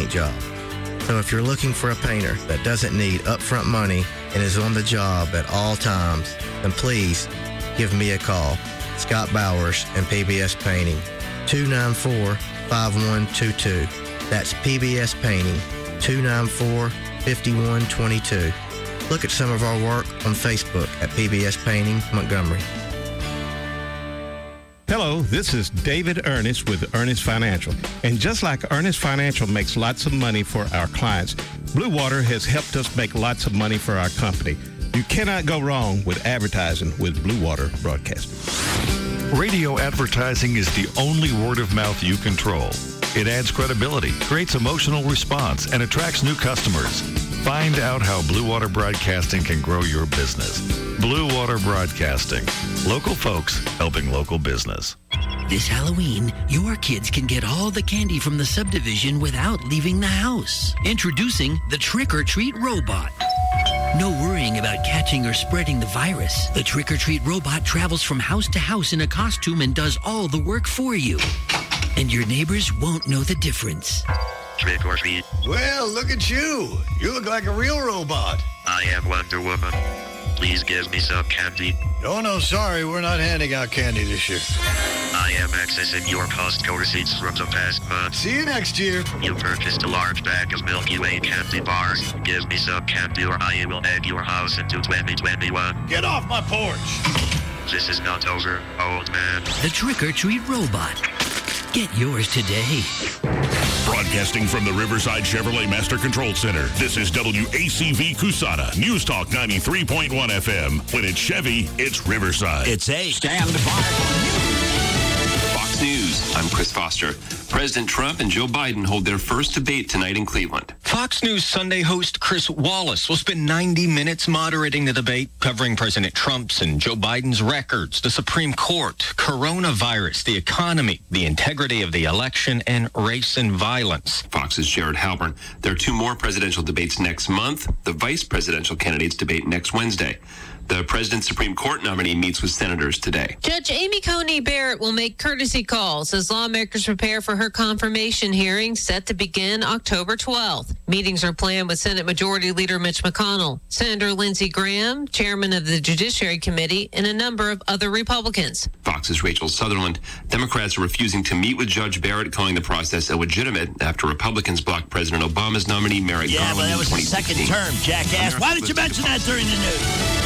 paint job. So if you're looking for a painter that doesn't need upfront money and is on the job at all times, then please give me a call. Scott Bowers and PBS Painting, 294-5122. That's PBS Painting, 294-5122. Look at some of our work on Facebook at PBS Painting Montgomery. Hello, this is David Ernest with Ernest Financial. And just like Ernest Financial makes lots of money for our clients, Blue Water has helped us make lots of money for our company. You cannot go wrong with advertising with Blue Water Broadcasting. Radio advertising is the only word of mouth you control. It adds credibility, creates emotional response, and attracts new customers. Find out how Blue Water Broadcasting can grow your business. Blue Water Broadcasting. Local folks helping local business. This Halloween, your kids can get all the candy from the subdivision without leaving the house. Introducing the Trick or Treat Robot. No worrying about catching or spreading the virus. The Trick or Treat Robot travels from house to house in a costume and does all the work for you. And your neighbors won't know the difference. Trick or treat. Well, look at you. You look like a real robot. I am Wonder Woman. Please give me some candy. Oh, no, sorry. We're not handing out candy this year. I am accessing your Costco receipts from the past month. See you next year. You purchased a large bag of Milky Way candy bars. Give me some candy or I will egg your house into 2021. Get off my porch. This is not over, old man. The Trick or Treat Robot. Get yours today. Broadcasting from the Riverside Chevrolet Master Control Center, this is WACV Cusana, News Talk 93.1 FM. When it's Chevy, it's Riverside. It's a stand by for news. Fox News, I'm Chris Foster. President Trump and Joe Biden hold their first debate tonight in Cleveland. Fox News Sunday host Chris Wallace will spend 90 minutes moderating the debate, covering President Trump's and Joe Biden's records, the Supreme Court, coronavirus, the economy, the integrity of the election, and race and violence. Fox's Jared Halpern. There are two more presidential debates next month. The vice presidential candidates debate next Wednesday. The president's Supreme Court nominee meets with senators today. Judge Amy Coney Barrett will make courtesy calls as lawmakers prepare for her confirmation hearing set to begin October 12th. Meetings are planned with Senate Majority Leader Mitch McConnell, Senator Lindsey Graham, chairman of the Judiciary Committee, and a number of other Republicans. Fox's Rachel Sutherland. Democrats are refusing to meet with Judge Barrett, calling the process illegitimate after Republicans blocked President Obama's nominee Merrick Garland. Yeah, but that was the second term, jackass. Why didn't you mention that during the news?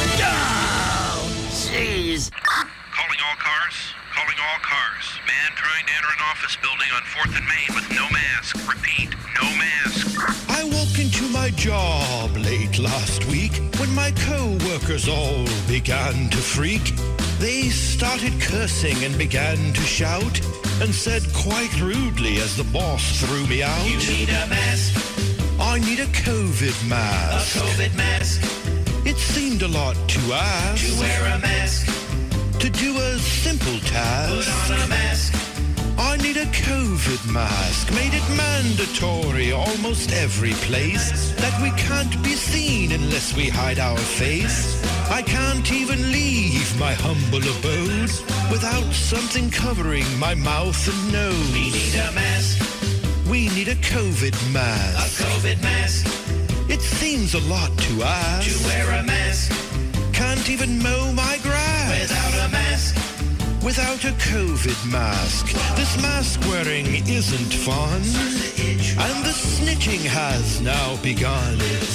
Oh, jeez. Calling all cars. Calling all cars. Man trying to enter an office building on 4th and Main with no mask. Repeat, no mask. I walked into my job late last week when my co-workers all began to freak. They started cursing and began to shout and said quite rudely as the boss threw me out, "You need a mask. I need a COVID mask. A COVID mask. It seemed a lot to ask. To wear a mask. To do a simple task. Put on a mask. I need a COVID mask. Made it mandatory almost every place that we can't be seen unless we hide our face. I can't even leave my humble abode without something covering my mouth and nose. We need a mask. We need a COVID mask. A COVID mask. It seems a lot to ask. To wear a mask. Can't even mow my grass. Without a mask. Without a COVID mask. This mask wearing isn't fun. And the snitching has now begun.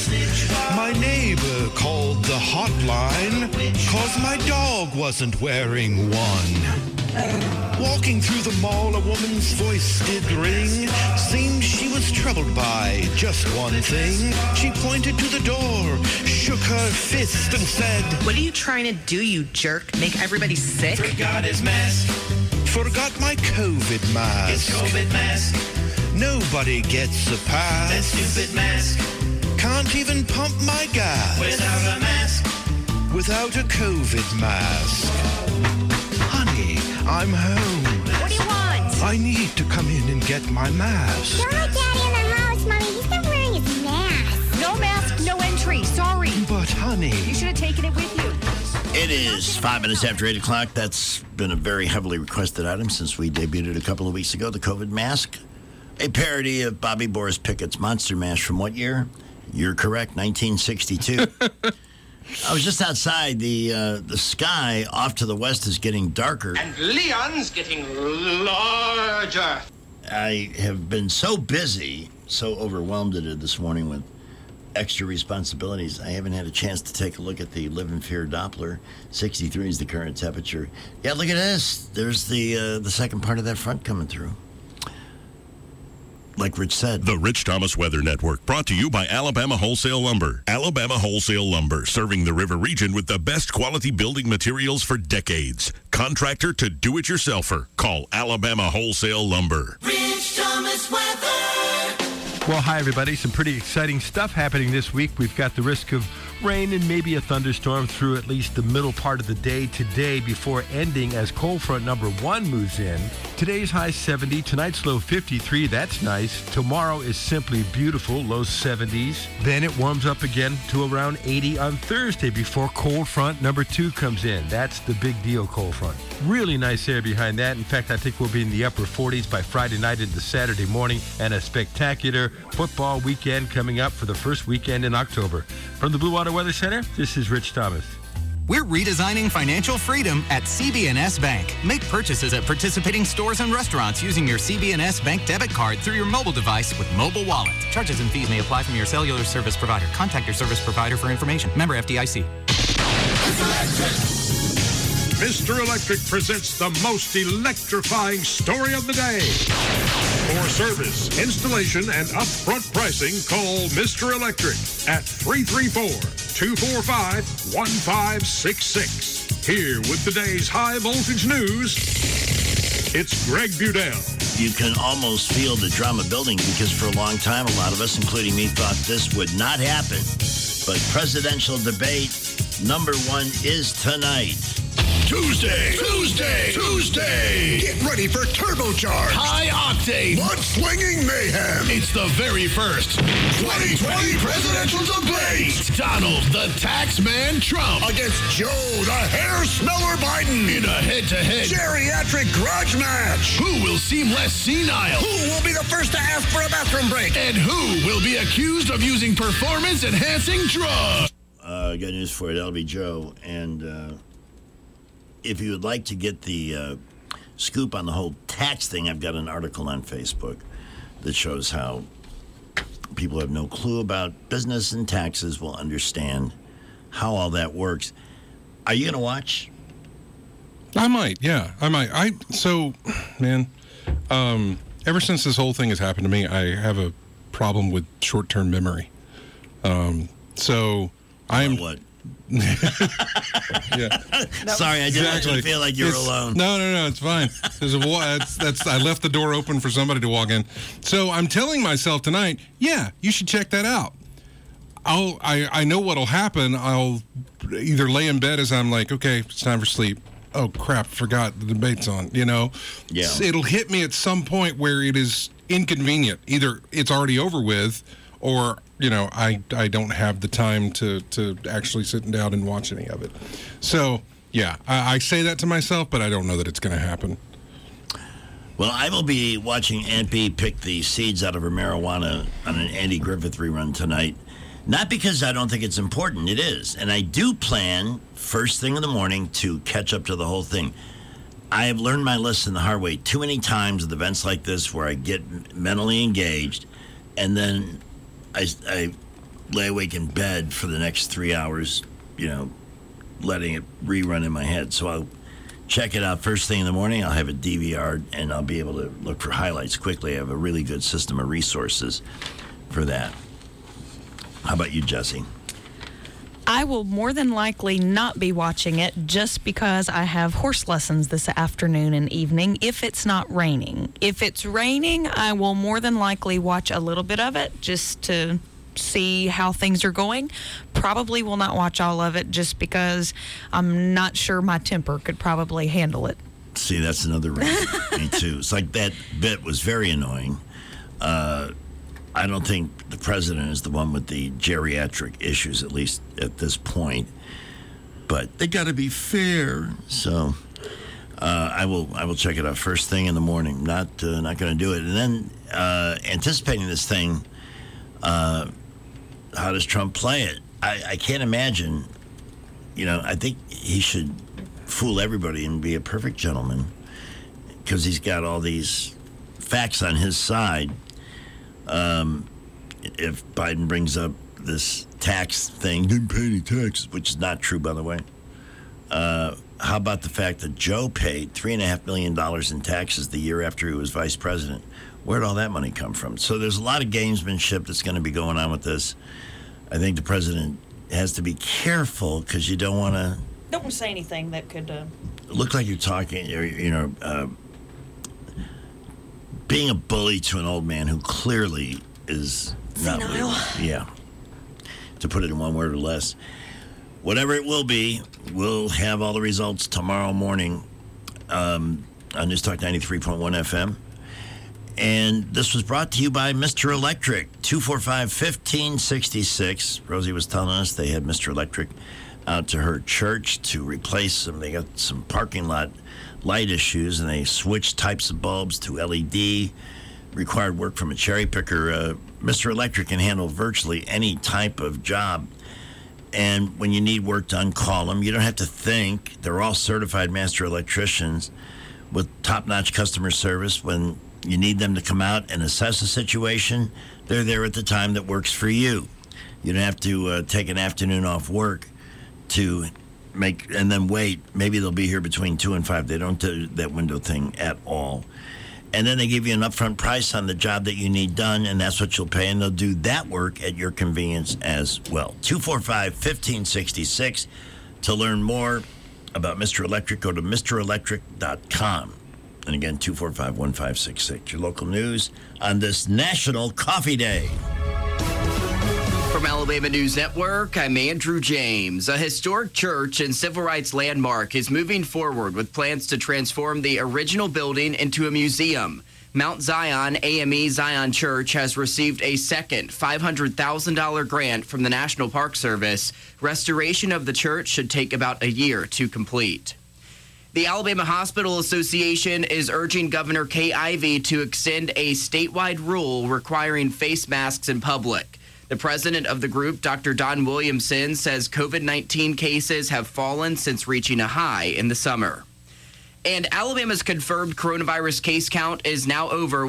My neighbor called the hotline 'cause my dog wasn't wearing one. Walking through the mall, a woman's voice did ring. Seemed she was troubled by just one thing. She pointed to the door, shook her fist and said, "What are you trying to do, you jerk? Make everybody sick?" Forgot his mask. Forgot my COVID mask. His COVID mask. Nobody gets a pass. That stupid mask. Can't even pump my gas. Without a mask. Without a COVID mask. Honey, I'm home. What do you want? I need to come in and get my mask. Don't let Daddy in the house, Mommy. He's not wearing his mask. No mask, no entry. Sorry. But, honey. You should have taken it with you. It is 5 minutes after 8 o'clock. That's been a very heavily requested item since we debuted it a couple of weeks ago, the COVID mask. A parody of Bobby Boris Pickett's Monster Mash from what year? You're correct, 1962. I was just outside. The sky off to the west is getting darker. And Leon's getting larger. I have been so busy, so overwhelmed this morning with extra responsibilities. I haven't had a chance to take a look at the Live in Fear Doppler. 63 is the current temperature. Yeah, look at this. There's the second part of that front coming through. Like Rich said. The Rich Thomas Weather Network, brought to you by Alabama Wholesale Lumber. Alabama Wholesale Lumber, serving the river region with the best quality building materials for decades. Contractor to do-it-yourselfer. Call Alabama Wholesale Lumber. Rich Thomas Weather. Well, hi, everybody. Some pretty exciting stuff happening this week. We've got the risk of rain and maybe a thunderstorm through at least the middle part of the day today before ending as cold front number 1 moves in. Today's high 70, tonight's low 53. That's nice. Tomorrow is simply beautiful, low 70s. Then it warms up again to around 80 on Thursday before cold front number 2 comes in. That's the big deal, cold front. Really nice air behind that. In fact, I think we'll be in the upper 40s by Friday night into Saturday morning, and a spectacular football weekend coming up for the first weekend in October. From the Blue Water Weather Center, this is Rich Thomas. We're redesigning financial freedom at CB&S Bank. Make purchases at participating stores and restaurants using your CB&S Bank debit card through your mobile device with Mobile Wallet. Charges and fees may apply from your cellular service provider. Contact your service provider for information. Member FDIC. Mr. Electric presents the most electrifying story of the day. For service, installation, and upfront pricing, call Mr. Electric at 334-245-1566. Here with today's high voltage news, it's Greg Budell. You can almost feel the drama building because for a long time, a lot of us, including me, thought this would not happen. But presidential debate number 1 is tonight. Tuesday. Get ready for turbocharged, high-octane, mud-slinging mayhem. It's the very first 2020 presidential debate. Donald the Taxman Trump against Joe the Hair Smeller Biden in a head-to-head geriatric grudge match. Who will seem less senile? Who will be the first to ask for a bathroom break? And who will be accused of using performance-enhancing drugs? Got news for you. That'll be Joe. And if you would like to get the scoop on the whole tax thing, I've got an article on Facebook that shows how people who have no clue about business and taxes will understand how all that works. Are you going to watch? I might, yeah. I might. Ever since this whole thing has happened to me, I have a problem with short-term memory. What? Yeah. Sorry, I didn't feel like you were alone. No, it's fine. There's I left the door open for somebody to walk in. So I'm telling myself tonight, yeah, you should check that out. I know what'll happen. I'll either lay in bed as I'm like, okay, it's time for sleep. Oh crap, forgot the debate's on. Yeah. It'll hit me at some point where it is inconvenient. Either it's already over with, or I don't have the time to actually sit down and watch any of it. So, yeah, I say that to myself, but I don't know that it's going to happen. Well, I will be watching Aunt B pick the seeds out of her marijuana on an Andy Griffith rerun tonight. Not because I don't think it's important. It is. And I do plan, first thing in the morning, to catch up to the whole thing. I have learned my lesson the hard way too many times with events like this where I get mentally engaged, and then I lay awake in bed for the next 3 hours, letting it rerun in my head. So I'll check it out first thing in the morning. I'll have it DVR'd, and I'll be able to look for highlights quickly. I have a really good system of resources for that. How about you, Jesse? I will more than likely not be watching it just because I have horse lessons this afternoon and evening if it's not raining. If it's raining, I will more than likely watch a little bit of it just to see how things are going. Probably will not watch all of it just because I'm not sure my temper could probably handle it. See, that's another reason. Me too. It's like that bit was very annoying. I don't think the president is the one with the geriatric issues, at least at this point. But they got to be fair. So I will check it out first thing in the morning. Not going to do it. And then anticipating this thing, how does Trump play it? I can't imagine. I think he should fool everybody and be a perfect gentleman because he's got all these facts on his side. If Biden brings up this tax thing, didn't pay any taxes, which is not true, by the way. How about the fact that Joe paid $3.5 million in taxes the year after he was vice president? Where'd all that money come from? So there's a lot of gamesmanship that's going to be going on with this. I think the president has to be careful because you don't want to... Don't say anything that could... look like you're talking, being a bully to an old man who clearly is not... Senile. Yeah. To put it in one word or less. Whatever it will be, we'll have all the results tomorrow morning on News Talk 93.1 FM. And this was brought to you by Mr. Electric, 245-1566. Rosie was telling us they had Mr. Electric out to her church to replace them. They got some parking lot light issues, and they switched types of bulbs to LED. Required work from a cherry picker. Mr. Electric can handle virtually any type of job. And when you need work done, call them. You don't have to think. They're all certified master electricians with top-notch customer service. When you need them to come out and assess a situation, they're there at the time that works for you. You don't have to take an afternoon off work to make and then wait. Maybe they'll be here between 2 and 5. They don't do that window thing at all. And then they give you an upfront price on the job that you need done, and that's what you'll pay, and they'll do that work at your convenience as well. 245-1566. To learn more about Mr. Electric, go to MrElectric.com. And again, 245-1566. Your local news on this National Coffee Day. From Alabama News Network, I'm Andrew James. A historic church and civil rights landmark is moving forward with plans to transform the original building into a museum. Mount Zion AME Zion Church has received a second $500,000 grant from the National Park Service. Restoration of the church should take about a year to complete. The Alabama Hospital Association is urging Governor Kay Ivey to extend a statewide rule requiring face masks in public. The president of the group, Dr. Don Williamson, says COVID-19 cases have fallen since reaching a high in the summer. And Alabama's confirmed coronavirus case count is now over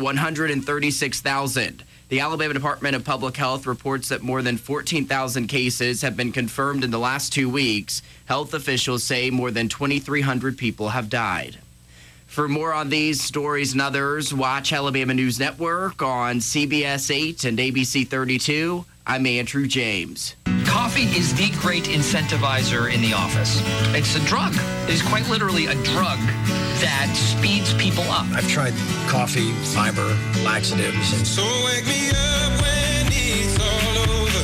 136,000. The Alabama Department of Public Health reports that more than 14,000 cases have been confirmed in the last 2 weeks. Health officials say more than 2,300 people have died. For more on these stories and others, watch Alabama News Network on CBS 8 and ABC 32. I'm Andrew James. Coffee is the great incentivizer in the office. It's a drug. It's quite literally a drug that speeds people up. I've tried coffee, fiber, laxatives. So wake me up when it's all over,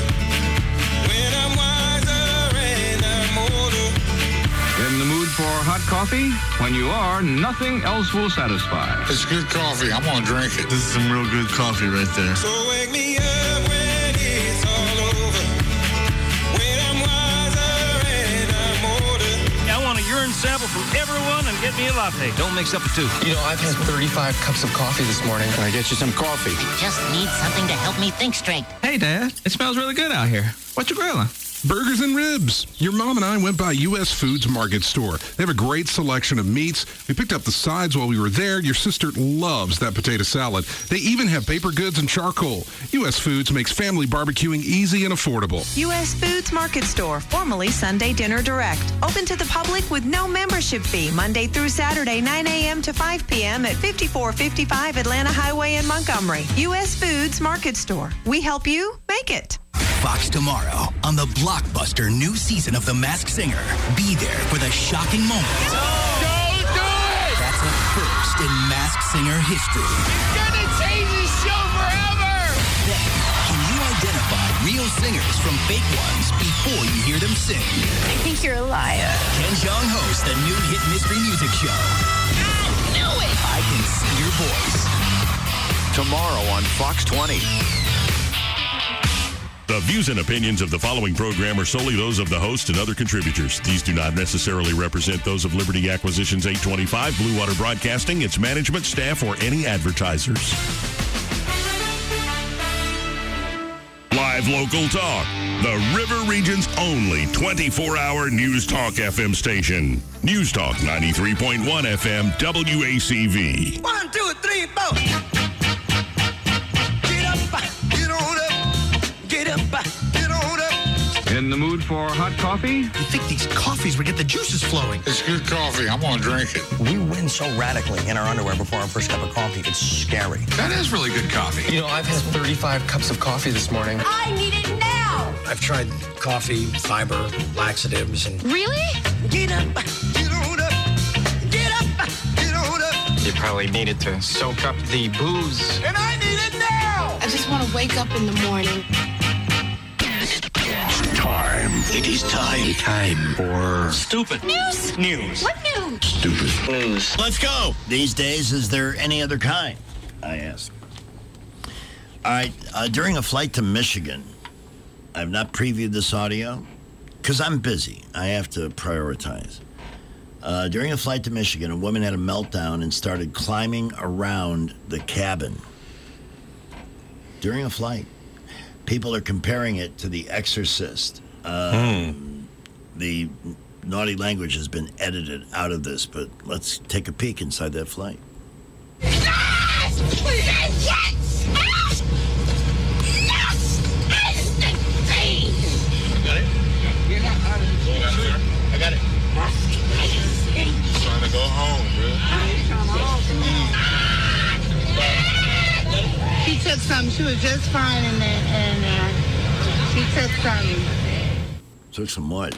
when I'm wiser and I'm older. In the mood for hot coffee? When you are, nothing else will satisfy. It's good coffee. I'm going to drink it. This is some real good coffee right there. So wake me up when it's all over, when I'm wiser and I'm older. I want a urine sample from everyone and get me a latte. Don't mix up the two. You know, I've had 35 cups of coffee this morning. Can I get you some coffee? I just need something to help me think straight. Hey, Dad. It smells really good out here. What you grilling? Burgers and ribs. Your mom and I went by U.S. Foods Market Store. They have a great selection of meats. We picked up the sides while we were there. Your sister loves that potato salad. They even have paper goods and charcoal. U.S. Foods makes family barbecuing easy and affordable. U.S. Foods Market Store, formerly Sunday Dinner Direct. Open to the public with no membership fee. Monday through Saturday, 9 a.m. to 5 p.m. at 5455 Atlanta Highway in Montgomery. U.S. Foods Market Store. We help you make it. Fox tomorrow on the blockbuster new season of The Masked Singer. Be there for the shocking moment. Don't do it! That's a first in Masked Singer history. It's gonna change the show forever! Then, can you identify real singers from fake ones before you hear them sing? I think you're a liar. Ken Jeong hosts the new hit mystery music show. I knew it! I Can See Your Voice. Tomorrow on Fox 20. The views and opinions of the following program are solely those of the host and other contributors. These do not necessarily represent those of Liberty Acquisitions 825, Blue Water Broadcasting, its management, staff, or any advertisers. Live local talk. The River Region's only 24-hour News Talk FM station. News Talk 93.1 FM WACV. 1, 2, 3, 4. Get up, get on up, get up, get on up. In the mood for hot coffee? You think these coffees would get the juices flowing? It's good coffee. I want to drink it. We win so radically in our underwear before our first cup of coffee. It's scary. That is really good coffee. You know, I've had 35 cups of coffee this morning. I need it now. I've tried coffee, fiber, laxatives, and... Really? Get up, get on up, get up, get on up. You probably needed to soak up the booze. And I need it now. I just want to wake up in the morning. Time. It is time for Stupid. News. What news? stupid News. Let's go. These days, is there any other kind? I ask. All right. During a flight to Michigan, I've not previewed this audio because I'm busy. I have to prioritize. During a flight to Michigan, a woman had a meltdown and started climbing around the cabin. During a flight. People are comparing it to The Exorcist. The naughty language has been edited out of this, but let's take a peek inside that flight. I got it. I'm trying to go home, bro. She took some. She was just fine, and she took some. Took some what?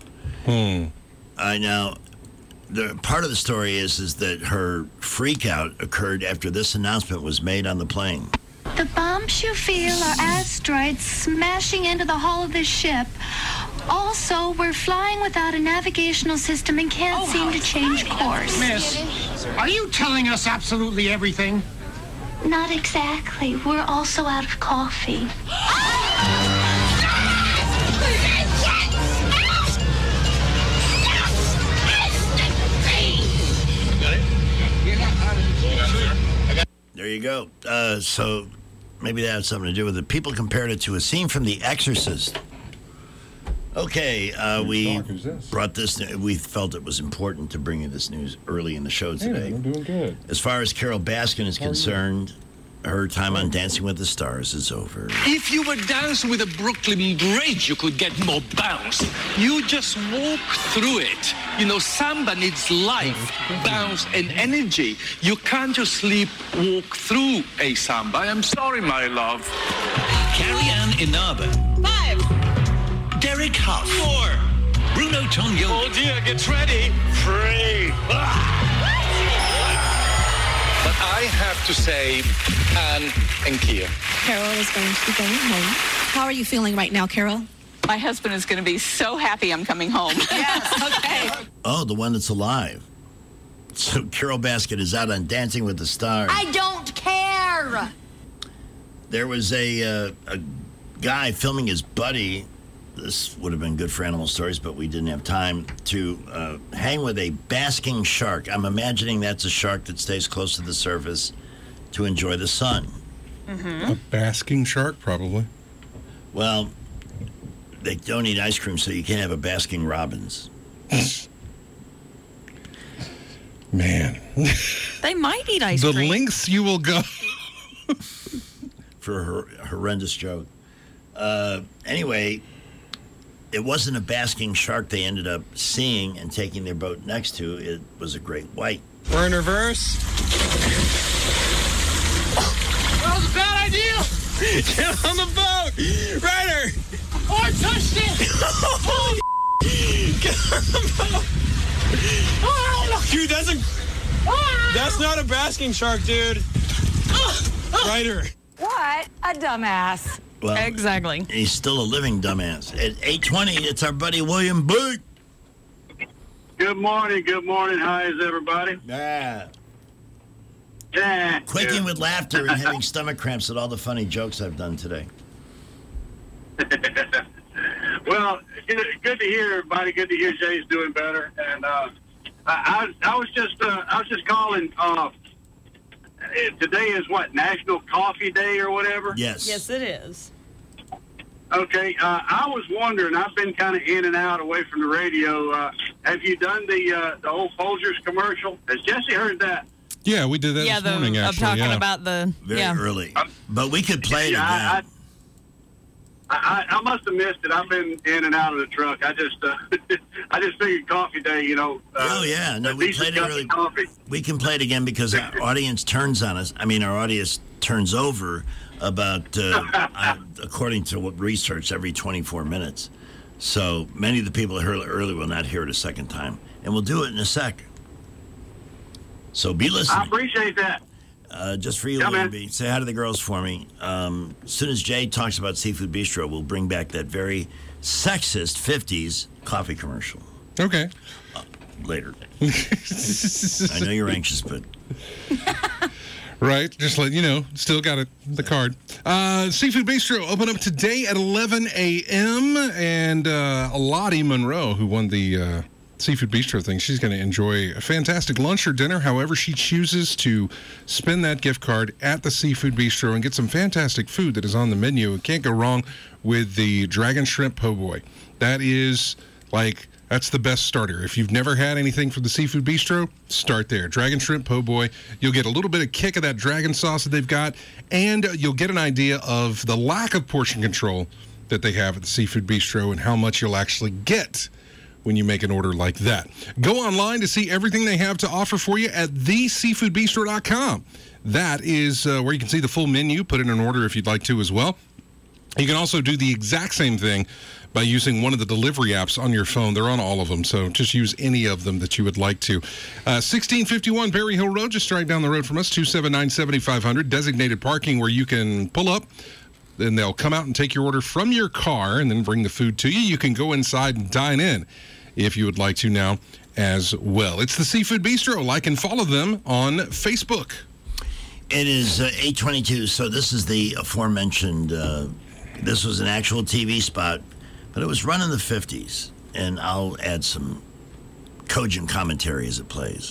Now, the part of the story is that her freak out occurred after this announcement was made on the plane. The bumps you feel are asteroids smashing into the hull of this ship. Also, we're flying without a navigational system and can't seem to change course. Miss, are you telling us absolutely everything? Not exactly. We're also out of coffee. There you go. So maybe that had something to do with it. People compared it to a scene from The Exorcist. Okay, we brought this. We felt it was important to bring you this news early in the show today. I'm doing good. As far as Carol Baskin is concerned, her time on Dancing with the Stars is over. If you were dancing with a Brooklyn Bridge, you could get more bounce. You just walk through it. You know, samba needs life, bounce, and energy. You can't just walk through a samba. I'm sorry, my love. Carrie Ann Inaba. 5. Derek Huff. 4. Bruno Tonyo. Oh dear, get ready. 3. But I have to say, Anne and Kia. Carol is going to be going home. How are you feeling right now, Carol? My husband is going to be so happy I'm coming home. Yes, okay. Oh, the one that's alive. So Carol Baskin is out on Dancing with the Stars. I don't care. There was a guy filming his buddy. This would have been good for Animal Stories, but we didn't have time to hang with a basking shark. I'm imagining that's a shark that stays close to the surface to enjoy the sun. A basking shark, probably. Well, they don't eat ice cream, so you can't have a Baskin Robbins. Man. They might eat ice the cream. The lengths you will go. For a horrendous joke. Anyway, it wasn't a basking shark they ended up seeing and taking their boat next to. It was a great white. We're in reverse. That was a bad idea. Get on the boat. Ryder. Oh, I touched it. Holy get on the boat. Oh, dude, that's not a basking shark, dude. Ryder. What a dumbass. Well, exactly. He's still a living dumbass. At 8:20, it's our buddy William Booth. Good morning. How is everybody? Yeah. Yeah. Quaking with laughter and having stomach cramps at all the funny jokes I've done today. Well, good to hear everybody. Good to hear Jay's doing better. And I was just calling. Today is what, National Coffee Day or whatever? Yes. Yes, it is. Okay. I was wondering. I've been kind of in and out away from the radio. Have you done the old Folgers commercial? Has Jesse heard that? Yeah, we did that this morning. I'm Actually, talking about the Very early, but we could play it again. I must have missed it. I've been in and out of the truck. I just figured Coffee Day, oh yeah, no, we played it early. Coffee. We can play it again because our audience turns on us. I mean, our audience turns over about, according to what research, every 24 minutes. So many of the people that heard it early will not hear it a second time, and we'll do it in a sec. So be listening. I appreciate that. Just for you, Libby. Say hi to the girls for me. As soon as Jay talks about Seafood Bistro, we'll bring back that very sexist 50s coffee commercial. Okay. Later. I know you're anxious, but... Right, just let you know. Still got the card. Seafood Bistro open up today at 11 a.m. And Lottie Monroe, who won the... Seafood Bistro thing, she's going to enjoy a fantastic lunch or dinner, however she chooses to spend that gift card at the Seafood Bistro and get some fantastic food that is on the menu. It can't go wrong with the Dragon Shrimp Po' Boy. That is that's the best starter. If you've never had anything from the Seafood Bistro, start there. Dragon Shrimp Po' Boy. You'll get a little bit of kick of that dragon sauce that they've got, and you'll get an idea of the lack of portion control that they have at the Seafood Bistro and how much you'll actually get when you make an order like that. Go online to see everything they have to offer for you at theseafoodbistro.com. That is where you can see the full menu, put in an order if you'd like to as well. You can also do the exact same thing by using one of the delivery apps on your phone. They're on all of them, so just use any of them that you would like to. 1651 Berry Hill Road, just right down the road from us, 279-7500, designated parking where you can pull up. Then they'll come out and take your order from your car and then bring the food to you. You can go inside and dine in if you would like to now as well. It's the Seafood Bistro. Like and follow them on Facebook. It is 8:22, so this is the aforementioned, this was an actual TV spot, but it was run in the 50s, and I'll add some cogent commentary as it plays.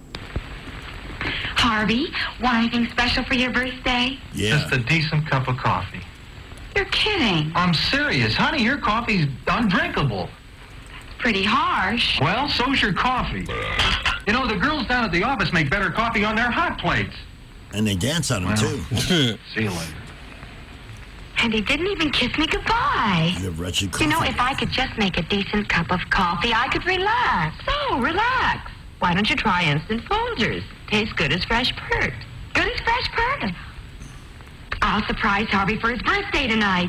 Harvey, want anything special for your birthday? Yeah. Just a decent cup of coffee. You're kidding. I'm serious. Honey, your coffee's undrinkable. Pretty harsh. Well, so's your coffee. You know, the girls down at the office make better coffee on their hot plates. And they dance on them, too. See you later. And he didn't even kiss me goodbye. You have wretched coffee. You know, if I could just make a decent cup of coffee, I could relax. So, relax. Why don't you try Instant Folgers? Tastes good as fresh perked. Good as fresh perked. I'll surprise Harvey for his birthday tonight.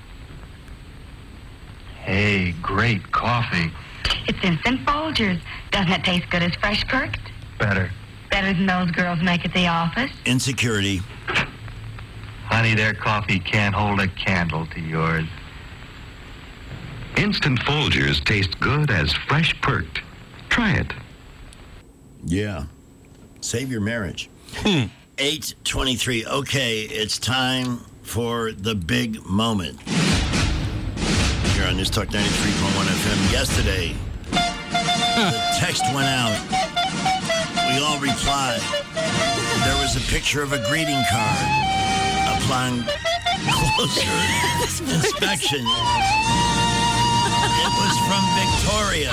Hey, great coffee. It's Instant Folgers. Doesn't it taste good as fresh perked? Better. Better than those girls make at the office? Insecurity. Honey, their coffee can't hold a candle to yours. Instant Folgers taste good as fresh perked. Try it. Yeah. Save your marriage. 8:23. Okay, it's time for the big moment. Here on News Talk 93.1 FM. Yesterday, the text went out. We all replied. There was a picture of a greeting card. Upon closer inspection, it was from Victoria.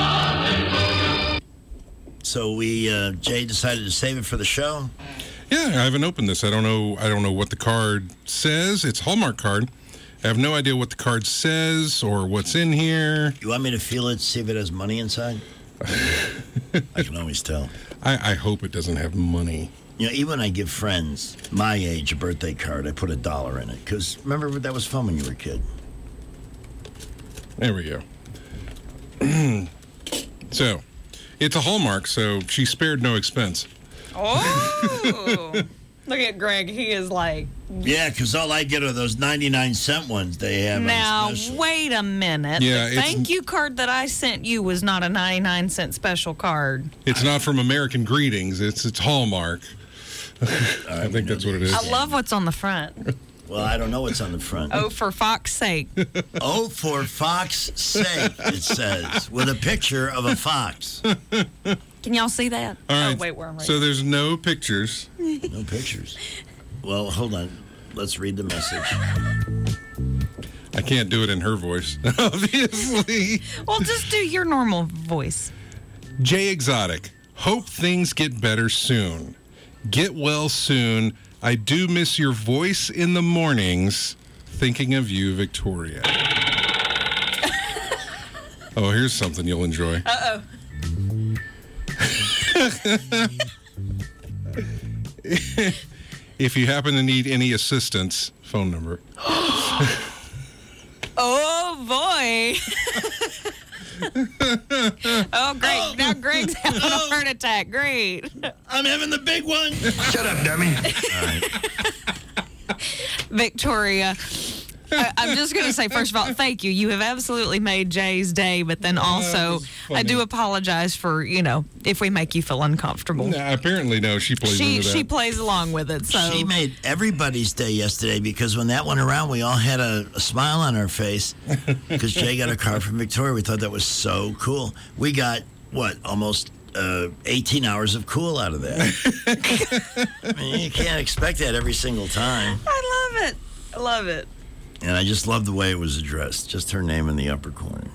So Jay decided to save it for the show. Yeah, I haven't opened this. I don't know what the card says. It's a Hallmark card. I have no idea what the card says or what's in here. You want me to feel it, see if it has money inside? I can always tell. I hope it doesn't have money. You know, even when I give friends my age a birthday card, I put $1 in it. Because remember, that was fun when you were a kid. There we go. So, it's a Hallmark, so she spared no expense. Oh! Look at Greg. He is like... Yeah, because all I get are those 99-cent ones they have. Now, wait a minute. Yeah, the thank you card that I sent you was not a 99-cent special card. It's not from American Greetings. It's Hallmark. I think that's what it is. I love what's on the front. Well, I don't know what's on the front. Oh, for Fox's sake. Oh, for Fox's sake, it says, with a picture of a fox. Can y'all see that? All right. Oh, wait, where am I? So there's no pictures. No pictures. Well, hold on. Let's read the message. I can't do it in her voice, obviously. Well, just do your normal voice. Jay Exotic. Hope things get better soon. Get well soon. I do miss your voice in the mornings. Thinking of you, Victoria. Oh, here's something you'll enjoy. Uh-oh. If you happen to need any assistance, phone number. Oh, boy. Oh, great. Now Greg's having a heart attack. Great. I'm having the big one. Shut up, dummy. All right. Victoria, I'm just going to say, first of all, thank you. You have absolutely made Jay's day, but then also, I do apologize for, if we make you feel uncomfortable. Nah, apparently, no, she plays into that. She plays along with it, so. She made everybody's day yesterday because when that went around, we all had a smile on our face because Jay got a card from Victoria. We thought that was so cool. We got, almost 18 hours of cool out of that. I mean, you can't expect that every single time. I love it. I love it. And I just love the way it was addressed. Just her name in the upper corner.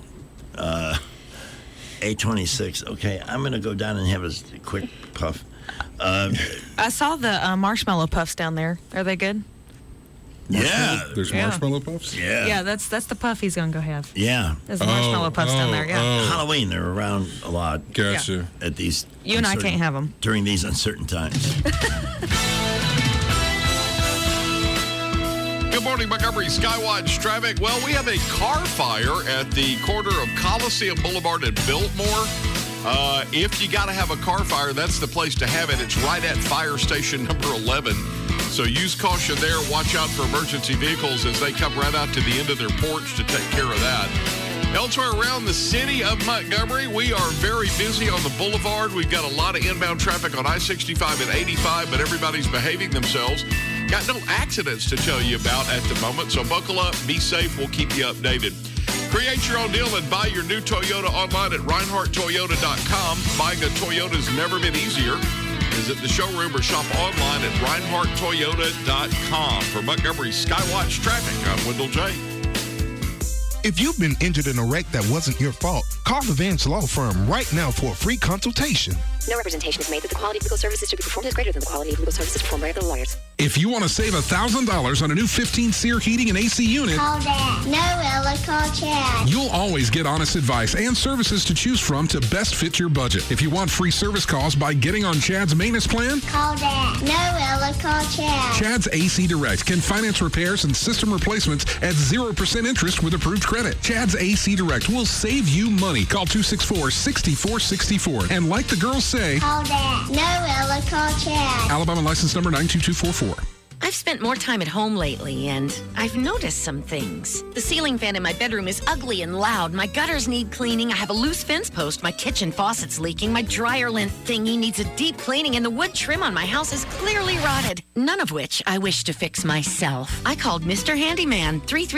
826. Okay, I'm going to go down and have a quick puff. I saw the marshmallow puffs down there. Are they good? Yeah. There's marshmallow puffs? Yeah. Yeah, that's the puff he's going to go have. Yeah. There's the marshmallow puffs down there, yeah. Halloween, they're around a lot. Gotcha. At these. You and I can't have them. During these uncertain times. Good morning, Montgomery Skywatch traffic. Well, we have a car fire at the corner of Coliseum Boulevard and Biltmore. If you got to have a car fire, that's the place to have it. It's right at fire station number 11. So use caution there. Watch out for emergency vehicles as they come right out to the end of their porch to take care of that. Elsewhere around the city of Montgomery, we are very busy on the boulevard. We've got a lot of inbound traffic on I-65 and 85, but everybody's behaving themselves. Got no accidents to tell you about at the moment, so buckle up, be safe, we'll keep you updated. Create your own deal and buy your new Toyota online at ReinhardtToyota.com. Buying a Toyota's never been easier. Visit the showroom or shop online at ReinhardtToyota.com. For Montgomery Skywatch traffic, I'm Wendell J. If you've been injured in a wreck that wasn't your fault, call the Vance Law Firm right now for a free consultation. No representation is made that the quality of legal services to be performed is greater than the quality of legal services performed by other lawyers. If you want to save $1,000 on a new 15-SEER heating and AC unit, Call Dad. No, Ella, call Chad. you'll always get honest advice and services to choose from to best fit your budget. If you want free service calls by getting on Chad's maintenance plan, Call Dad. No, Ella, call Chad. Chad's AC Direct can finance repairs and system replacements at 0% interest with approved credit. Chad's AC Direct will save you money. Call 264-6464. And like the girls say, Call Dad. No, Ella, call Chad. Alabama license number 92244. I've spent more time at home lately, and I've noticed some things. The ceiling fan in my bedroom is ugly and loud. My gutters need cleaning. I have a loose fence post. My kitchen faucet's leaking. My dryer lint thingy needs a deep cleaning, and the wood trim on my house is clearly rotted. None of which I wish to fix myself. I called Mr. Handyman,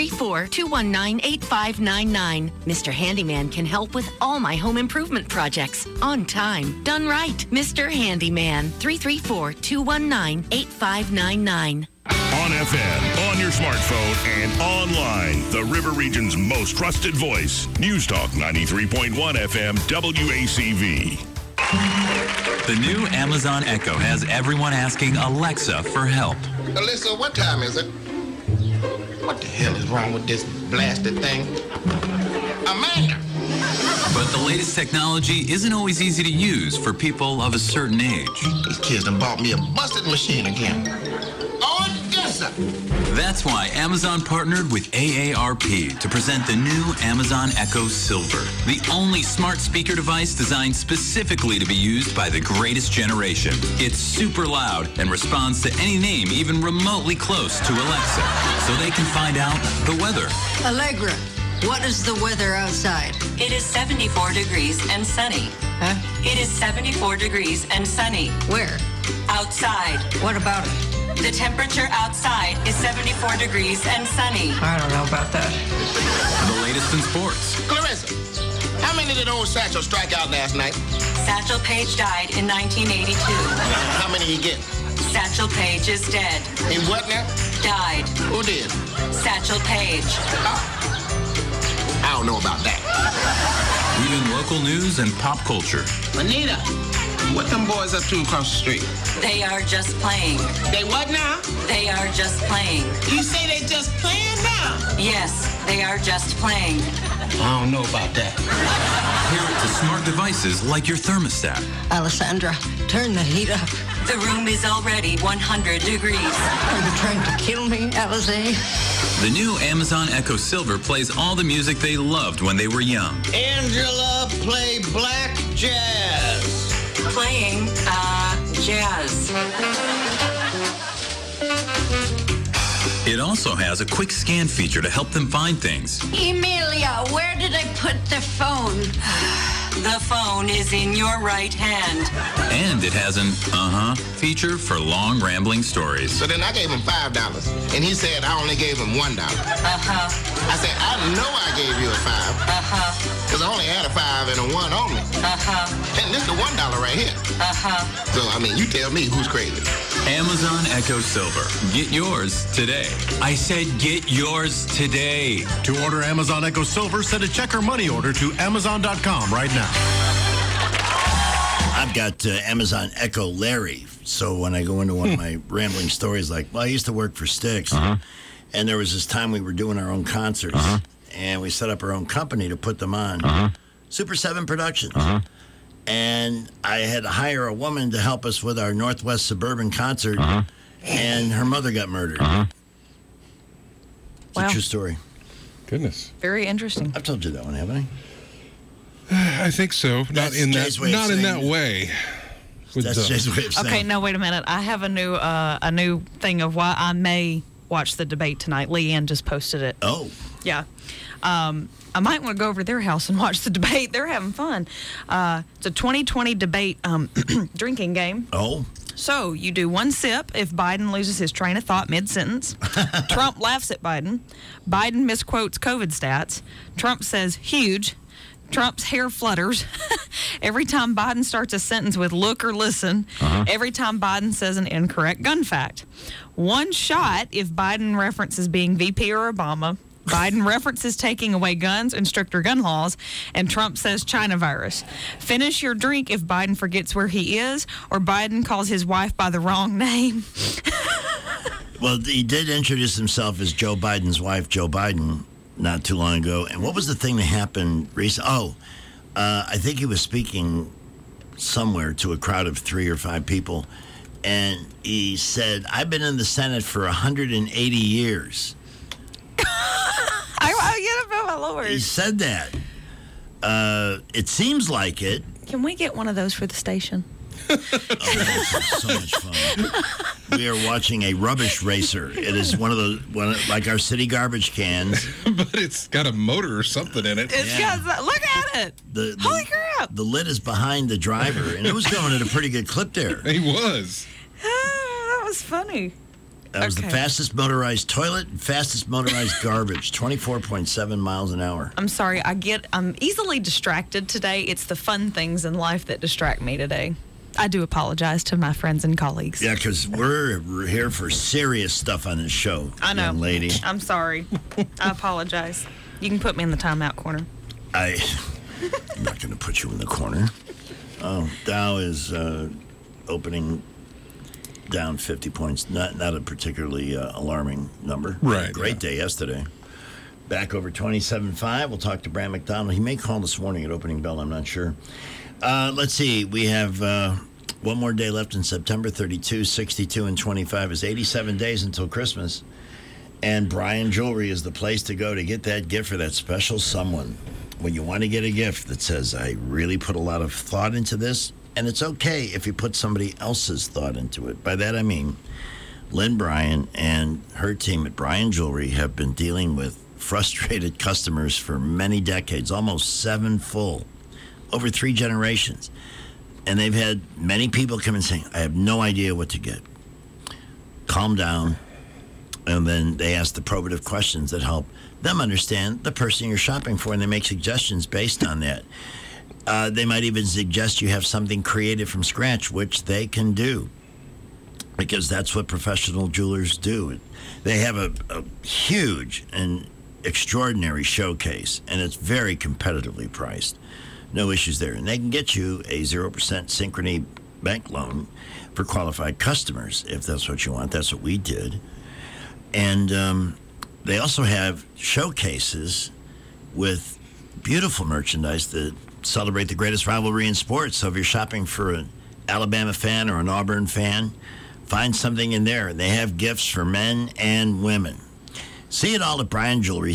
334-219-8599. Mr. Handyman can help with all my home improvement projects. On time. Done right. Mr. Handyman, 334-219-8599. On FM, on your smartphone, and online. The River Region's most trusted voice. News Talk 93.1 FM WACV. The new Amazon Echo has everyone asking Alexa for help. Alyssa, what time is it? What the hell is wrong with this blasted thing? Amanda! But the latest technology isn't always easy to use for people of a certain age. These kids done bought me a busted machine again. Oh, yes, sir. That's why Amazon partnered with AARP to present the new Amazon Echo Silver, the only smart speaker device designed specifically to be used by the greatest generation. It's super loud and responds to any name even remotely close to Alexa, so they can find out the weather. Allegra, what is the weather outside? It is 74 degrees and sunny. Huh? It is 74 degrees and sunny. Where? Outside. What about it? The temperature outside is 74 degrees and sunny. I don't know about that. The latest in sports. Clarissa, how many did old Satchel strike out last night? Satchel Paige died in 1982. How many he get? Satchel Paige is dead. He what now? Died. Who did? Satchel Paige. I don't know about that. Even local news and pop culture. Anita, what them boys up to across the street? They are just playing. They what now? They are just playing. You say they just playing now? Yes, they are just playing. I don't know about that. Pair it to smart devices like your thermostat. Alessandra, turn the heat up. The room is already 100 degrees. Are you trying to kill me, Alize? The new Amazon Echo Silver plays all the music they loved when they were young. Angela, play black jazz. Playing, jazz. It also has a quick scan feature to help them find things. Emilia, where did I put the phone? The phone is in your right hand. And it has an feature for long rambling stories. So then I gave him $5, and he said I only gave him $1. I said, I know I gave you a $5. Because I only had a 5 and a 1 on me. And this is the $1 right here. So, I mean, you tell me who's crazy. Amazon Echo Silver. Get yours today. I said get yours today. To order Amazon Echo Silver, send a check or money order to Amazon.com right now. I've got Amazon Echo Larry. So when I go into one of my rambling stories, like, well, I used to work for Styx. And there was this time we were doing our own concerts. And we set up our own company to put them on. Super 7 Productions. And I had to hire a woman to help us with our Northwest Suburban concert. And her mother got murdered. It's a true story. Goodness. Very interesting. I've told you that one, haven't I? I think so. Not in that way. That's Jay's way of saying. Okay, no, wait a minute. I have a new thing of why I may watch the debate tonight. Leanne just posted it. Oh. Yeah. I might want to go over to their house and watch the debate. They're having fun. It's a 2020 debate drinking game. Oh. So you do one sip if Biden loses his train of thought mid-sentence. Trump laughs at Biden. Biden misquotes COVID stats. Trump says huge. Trump's hair flutters. Every time Biden starts a sentence with look or listen. Every time Biden says an incorrect gun fact. One shot if Biden references being VP or Obama. Biden references taking away guns and stricter gun laws, and Trump says China virus. Finish your drink if Biden forgets where he is, or Biden calls his wife by the wrong name. Well, he did introduce himself as Joe Biden's wife, Joe Biden, not too long ago. And what was the thing that happened recently? Oh, I think he was speaking somewhere to a crowd of 3 or 5 people, and he said, I've been in the Senate for 180 years. My Lord. He said that. It seems like it. Can we get one of those for the station? Oh, this is so much fun. We are watching a rubbish racer. It is one of those, like our city garbage cans. But it's got a motor or something in it. It's got, look at it. Holy crap. The lid is behind the driver, and it was going at a pretty good clip there. He was. That was funny. That was the fastest motorized toilet and fastest motorized garbage, 24.7 miles an hour. I'm sorry, I'm easily distracted today. It's the fun things in life that distract me today. I do apologize to my friends and colleagues. Yeah, because we're here for serious stuff on this show. I know. Young lady. I'm sorry. I apologize. You can put me in the timeout corner. I'm not going to put you in the corner. Oh, Dow is opening down 50 points. Not a particularly alarming number. Right. Great day yesterday. Back over 27.5. We'll talk to Brad McDonald. He may call this morning at opening bell. I'm not sure. Let's see. We have one more day left in September. 32, 62, and 25 is 87 days until Christmas. And Brian Jewelry is the place to go to get that gift for that special someone. When you want to get a gift that says, I really put a lot of thought into this, and it's okay if you put somebody else's thought into it. By that I mean, Lynn Bryan and her team at Bryan Jewelry have been dealing with frustrated customers for many decades, almost 7 full, over 3 generations. And they've had many people come and say, I have no idea what to get. calm down, and then they ask the probative questions that help them understand the person you're shopping for, and they make suggestions based on that. They might even suggest you have something created from scratch, which they can do, because that's what professional jewelers do. They have a huge and extraordinary showcase, and it's very competitively priced. No issues there. And they can get you a 0% Synchrony bank loan for qualified customers, if that's what you want. That's what we did. And they also have showcases with beautiful merchandise that celebrate the greatest rivalry in sports. So if you're shopping for an Alabama fan or an Auburn fan, find something in there. They have gifts for men and women. See it all at Bryan Jewelry,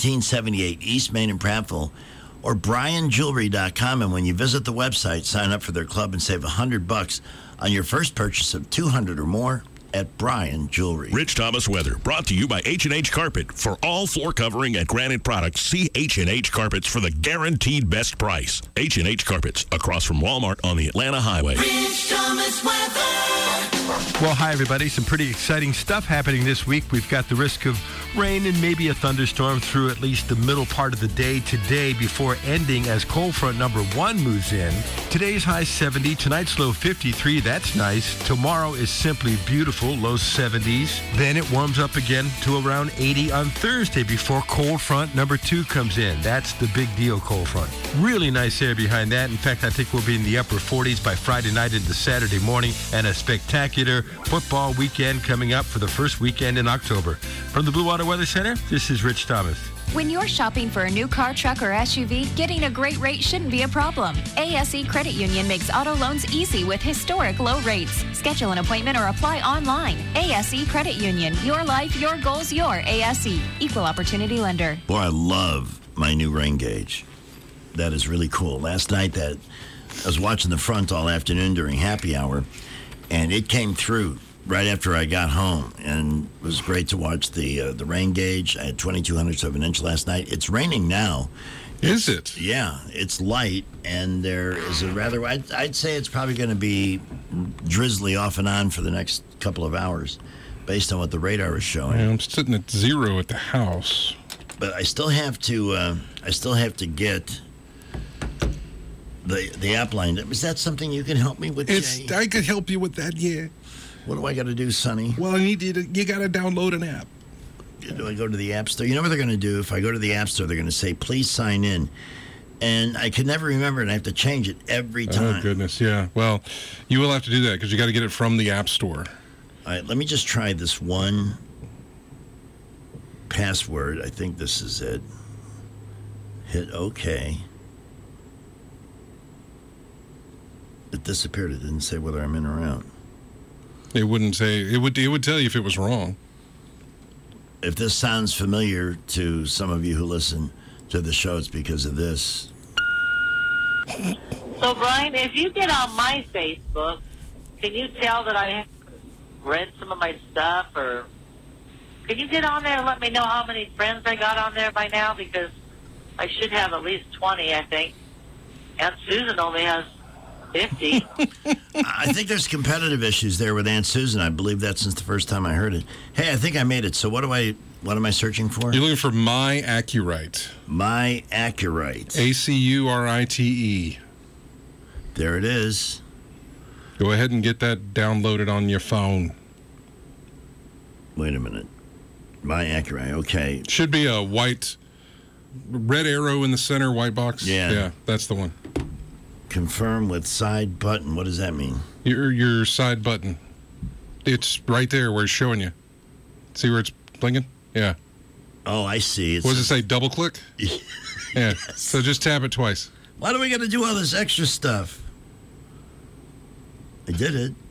1778 East Main in Prattville, or BryanJewelry.com. And when you visit the website, sign up for their club and save $100 on your first purchase of $200 or more at Bryan Jewelry. Rich Thomas weather brought to you by H&H Carpet. For all floor covering and granite products, see H&H Carpets for the guaranteed best price. H&H Carpets, across from Walmart on the Atlanta Highway. Rich Thomas weather. Well, hi, everybody. Some pretty exciting stuff happening this week. We've got the risk of rain and maybe a thunderstorm through at least the middle part of the day today before ending as cold front number 1 moves in. Today's high 70, tonight's low 53. That's nice. Tomorrow is simply beautiful, low 70s. Then it warms up again to around 80 on Thursday before cold front number 2 comes in. That's the big deal, cold front. Really nice air behind that. In fact, I think we'll be in the upper 40s by Friday night into Saturday morning, and a spectacular football weekend coming up for the first weekend in October. From the Blue Water Weather Center, this is Rich Thomas. When you're shopping for a new car, truck, or SUV, getting a great rate shouldn't be a problem. ASE Credit Union makes auto loans easy with historic low rates. Schedule an appointment or apply online. ASE Credit Union. Your life, your goals, your ASE. Equal Opportunity Lender. Boy, I love my new rain gauge. That is really cool. Last night, I was watching the front all afternoon during happy hour, and it came through right after I got home, and it was great to watch the rain gauge. I had 2/200ths of an inch last night. It's raining now. Is it? Yeah, it's light, and there is a rather, I'd say it's probably going to be drizzly off and on for the next couple of hours, based on what the radar is showing. Yeah, I'm sitting at 0 at the house. But I still have to get the app line. Is that something you can help me with, Jay? I could help you with that, yeah. What do I got to do, Sonny? Well, you got to download an app. Do I go to the App Store? You know what they're going to do? If I go to the App Store, they're going to say, please sign in. And I can never remember, and I have to change it every time. Oh, goodness, yeah. Well, you will have to do that because you got to get it from the App Store. All right, let me just try this one password. I think this is it. Hit OK. It disappeared. It didn't say whether I'm in or out. It wouldn't say. It would tell you if it was wrong. If this sounds familiar to some of you who listen to the show, it's because of this. So, Brian, if you get on my Facebook, can you tell that I have read some of my stuff, or can you get on there and let me know how many friends I got on there by now? Because I should have at least 20, I think. Aunt Susan only has 50. I think there's competitive issues there with Aunt Susan. I believe that since the first time I heard it. Hey, I think I made it. So what am I searching for? You're looking for My Accurite. My Accurite. ACURITE. There it is. Go ahead and get that downloaded on your phone. Wait a minute. My Accurite. Okay. Should be a red arrow in the center, white box. Yeah, that's the one. Confirm with side button. What does that mean? Your side button. It's right there where it's showing you. See where it's blinking? Yeah. Oh, I see. What does it say? Double click? Yeah. Yes. So just tap it twice. Why do we got to do all this extra stuff? I did it.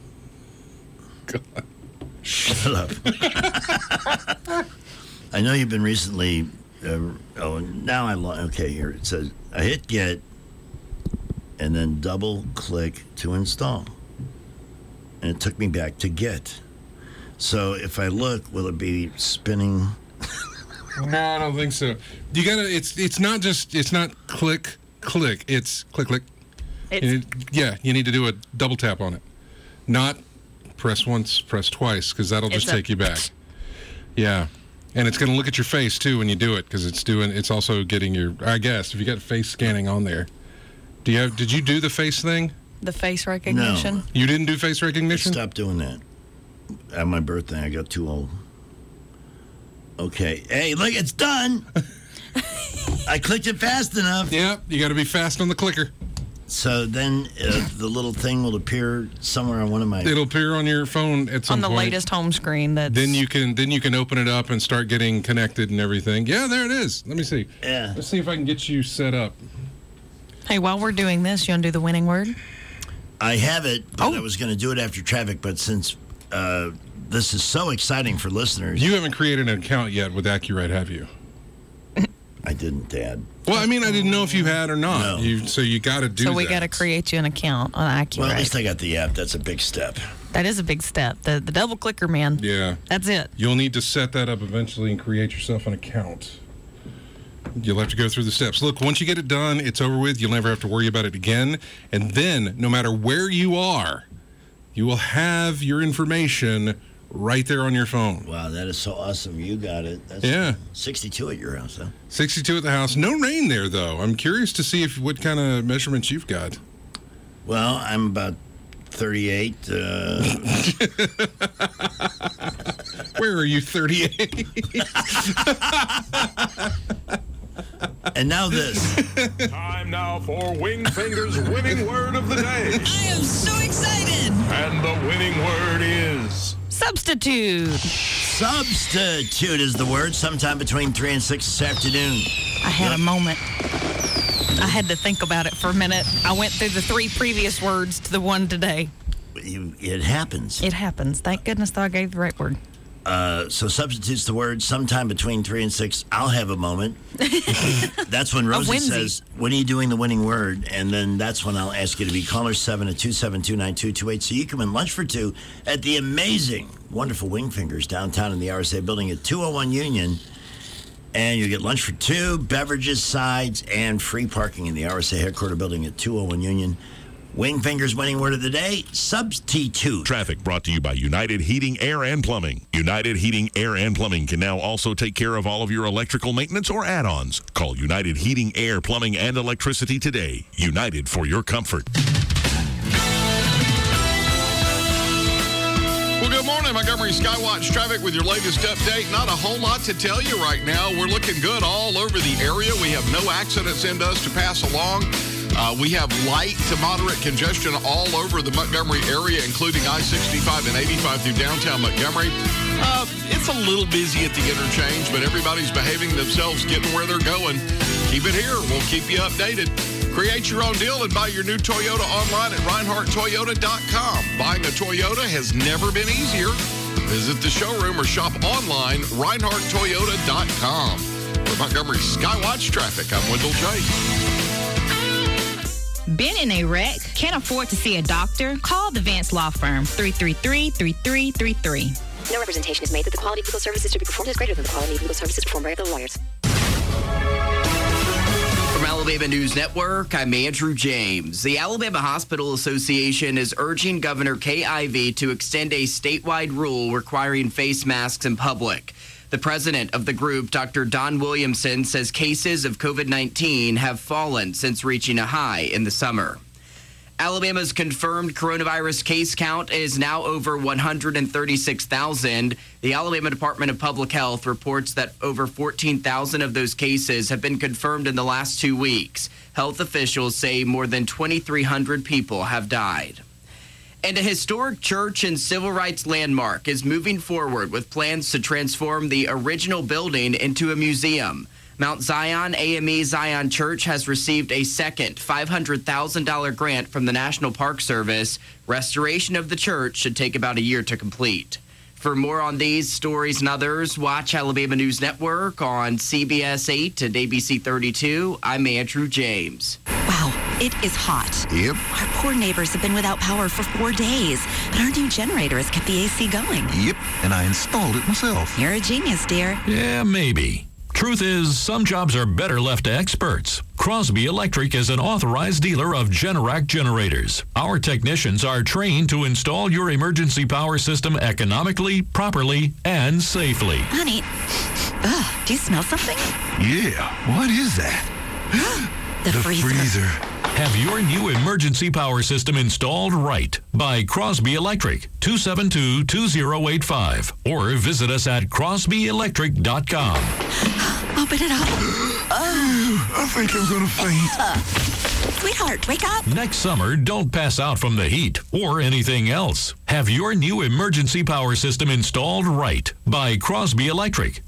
God. Shut up. I know you've been recently. Okay, here it says I hit get. And then double click to install. And it took me back to get. So if I look, will it be spinning? No, I don't think so. You gotta. It's not click. It's click. You need to do a double tap on it. Not press once, press twice, because that'll just take you back. Yeah. And it's going to look at your face, too, when you do it, because it's also getting your, I guess, if you got face scanning on there. Did you do the face thing? The face recognition? No. You didn't do face recognition? Stop doing that. At my birthday, I got too old. Okay. Hey, look, it's done. I clicked it fast enough. Yep, you got to be fast on the clicker. So then the little thing will appear somewhere on one of my... It'll appear on your phone at some point. On the latest home screen. Then you can open it up and start getting connected and everything. Yeah, there it is. Let me see. Yeah. Let's see if I can get you set up. Hey, while we're doing this, you want to do the winning word? I have it, but I was going to do it after traffic, but since this is so exciting for listeners... You haven't created an account yet with Accurate, have you? I didn't, Dad. Well, I mean, I didn't know if you had or not. No. So you got to do that. So we got to create you an account on Accurate. Well, at least I got the app. That's a big step. That is a big step. The double clicker, man. Yeah. That's it. You'll need to set that up eventually and create yourself an account. You'll have to go through the steps. Look, once you get it done, it's over with. You'll never have to worry about it again. And then, no matter where you are, you will have your information right there on your phone. Wow, that is so awesome. You got it. That's 62 at your house, huh? 62 at the house. No rain there, though. I'm curious to see what kind of measurements you've got. Well, I'm about 38. Where are you, 38? And now this. Time now for Wingfinger's winning word of the day. I am so excited. And the winning word is... Substitute. Substitute is the word. Sometime between 3 and 6 this afternoon. I had a moment. I had to think about it for a minute. I went through the 3 previous words to the one today. It happens. It happens. Thank goodness that I gave the right word. So substitutes the word sometime between 3 and 6. I'll have a moment. That's when Rosie says, when are you doing the winning word? And then that's when I'll ask you to be caller 7 at 272-9228. So you can win lunch for 2 at the amazing, wonderful Wingfingers downtown in the RSA building at 201 Union. And you get lunch for 2, beverages, sides, and free parking in the RSA headquarters building at 201 Union. Wingfinger's winning word of the day, substitute. Traffic brought to you by United Heating, Air, and Plumbing. United Heating, Air, and Plumbing can now also take care of all of your electrical maintenance or add-ons. Call United Heating, Air, Plumbing, and Electricity today. United for your comfort. Well, good morning, Montgomery Skywatch traffic with your latest update. Not a whole lot to tell you right now. We're looking good all over the area. We have no accidents into us to pass along. We have light to moderate congestion all over the Montgomery area, including I-65 and 85 through downtown Montgomery. It's a little busy at the interchange, but everybody's behaving themselves, getting where they're going. Keep it here. We'll keep you updated. Create your own deal and buy your new Toyota online at ReinhardtToyota.com. Buying a Toyota has never been easier. Visit the showroom or shop online, ReinhardtToyota.com. For Montgomery Skywatch traffic, I'm Wendell J. Been in a wreck? Can't afford to see a doctor? Call the Vance Law Firm, 333-3333. No representation is made that the quality of legal services to be performed is greater than the quality of legal services performed by other lawyers. From Alabama News Network, I'm Andrew James. The Alabama Hospital Association is urging Governor Kay Ivey to extend a statewide rule requiring face masks in public. The president of the group, Dr. Don Williamson, says cases of COVID-19 have fallen since reaching a high in the summer. Alabama's confirmed coronavirus case count is now over 136,000. The Alabama Department of Public Health reports that over 14,000 of those cases have been confirmed in the last 2 weeks. Health officials say more than 2,300 people have died. And a historic church and civil rights landmark is moving forward with plans to transform the original building into a museum. Mount Zion AME Zion Church has received a second $500,000 grant from the National Park Service. Restoration of the church should take about a year to complete. For more on these stories and others, watch Alabama News Network on CBS 8 and ABC 32. I'm Andrew James. Wow, it is hot. Yep. Our poor neighbors have been without power for 4 days, but our new generator has kept the AC going. Yep, and I installed it myself. You're a genius, dear. Yeah, maybe. Truth is, some jobs are better left to experts. Crosby Electric is an authorized dealer of Generac generators. Our technicians are trained to install your emergency power system economically, properly, and safely. Honey, do you smell something? Yeah, what is that? The freezer. Have your new emergency power system installed right by Crosby Electric, 272-2085, or visit us at crosbyelectric.com. Open it up. I think I'm going to faint. Sweetheart, wake up. Next summer, don't pass out from the heat or anything else. Have your new emergency power system installed right by Crosby Electric,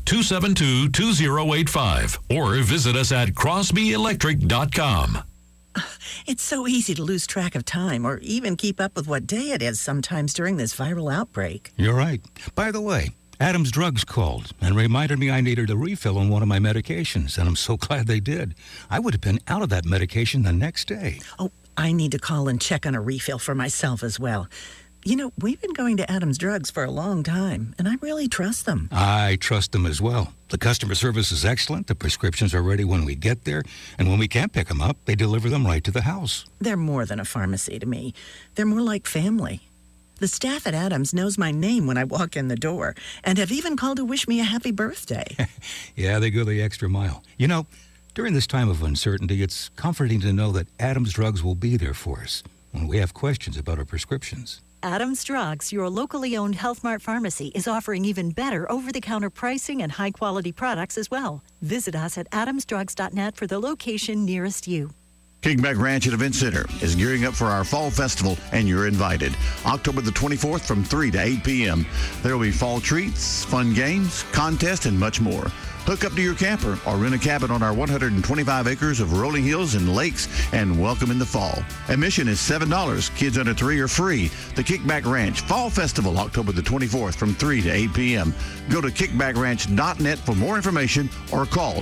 272-2085, or visit us at crosbyelectric.com. It's so easy to lose track of time or even keep up with what day it is sometimes during this viral outbreak. You're right. By the way, Adam's Drugs called and reminded me I needed a refill on one of my medications, and I'm so glad they did. I would have been out of that medication the next day. Oh, I need to call and check on a refill for myself as well. You know, we've been going to Adam's Drugs for a long time, and I really trust them. I trust them as well. The customer service is excellent. The prescriptions are ready when we get there, and when we can't pick them up, they deliver them right to the house. They're more than a pharmacy to me. They're more like family. The staff at Adams knows my name when I walk in the door, and have even called to wish me a happy birthday. Yeah, they go the extra mile. You know, during this time of uncertainty, it's comforting to know that Adam's Drugs will be there for us when we have questions about our prescriptions. Adams Drugs, your locally owned Health Mart pharmacy, is offering even better over-the-counter pricing and high-quality products as well. Visit us at adamsdrugs.net for the location nearest you. Kickback Ranch and Event Center is gearing up for our Fall Festival, and you're invited. October the 24th from 3 to 8 p.m. There will be fall treats, fun games, contests, and much more. Hook up to your camper or rent a cabin on our 125 acres of rolling hills and lakes, and welcome in the fall. Admission is $7. Kids under 3 are free. The Kickback Ranch Fall Festival, October the 24th from 3 to 8 p.m. Go to kickbackranch.net for more information or call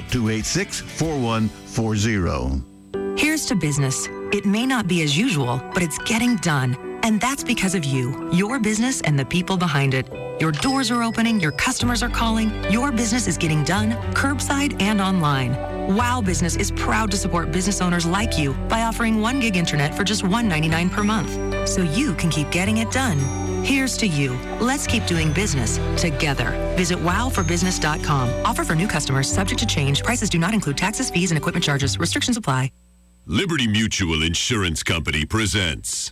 286-4140. Here's to business. It may not be as usual, but it's getting done. And that's because of you, your business, and the people behind it. Your doors are opening, your customers are calling, your business is getting done, curbside and online. Wow Business is proud to support business owners like you by offering 1 gig internet for just $1.99 per month, so you can keep getting it done. Here's to you. Let's keep doing business together. Visit wowforbusiness.com. Offer for new customers, subject to change. Prices do not include taxes, fees, and equipment charges. Restrictions apply. Liberty Mutual Insurance Company presents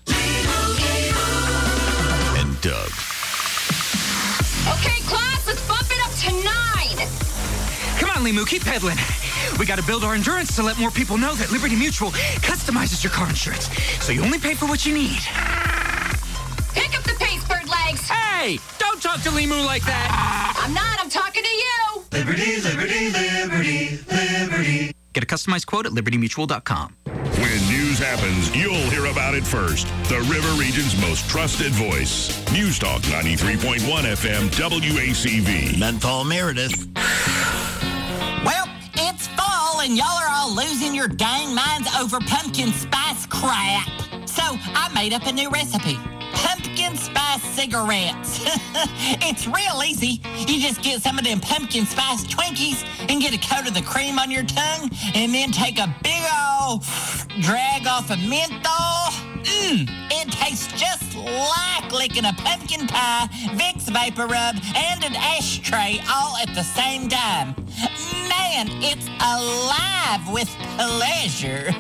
and Doug. Okay, class, let's bump it up to 9. Come on, Limu, keep pedaling. We got to build our endurance to let more people know that Liberty Mutual customizes your car insurance, so you only pay for what you need. Pick up the pace, bird legs. Hey, don't talk to Limu like that. I'm not, I'm talking to you. Liberty, liberty, liberty, liberty. Get a customized quote at libertymutual.com. When news happens, you'll hear about it first. The River Region's most trusted voice. News Talk 93.1 FM WACV. Menthol Meredith. Well, it's fall and y'all are all losing your dang minds over pumpkin spice crap. So I made up a new recipe. Pumpkin spice cigarettes. It's real easy. You just get some of them pumpkin spice Twinkies and get a coat of the cream on your tongue and then take a big old drag off of menthol. It tastes just like licking a pumpkin pie, Vicks Vapor Rub, and an ashtray all at the same time. Man, it's alive with pleasure.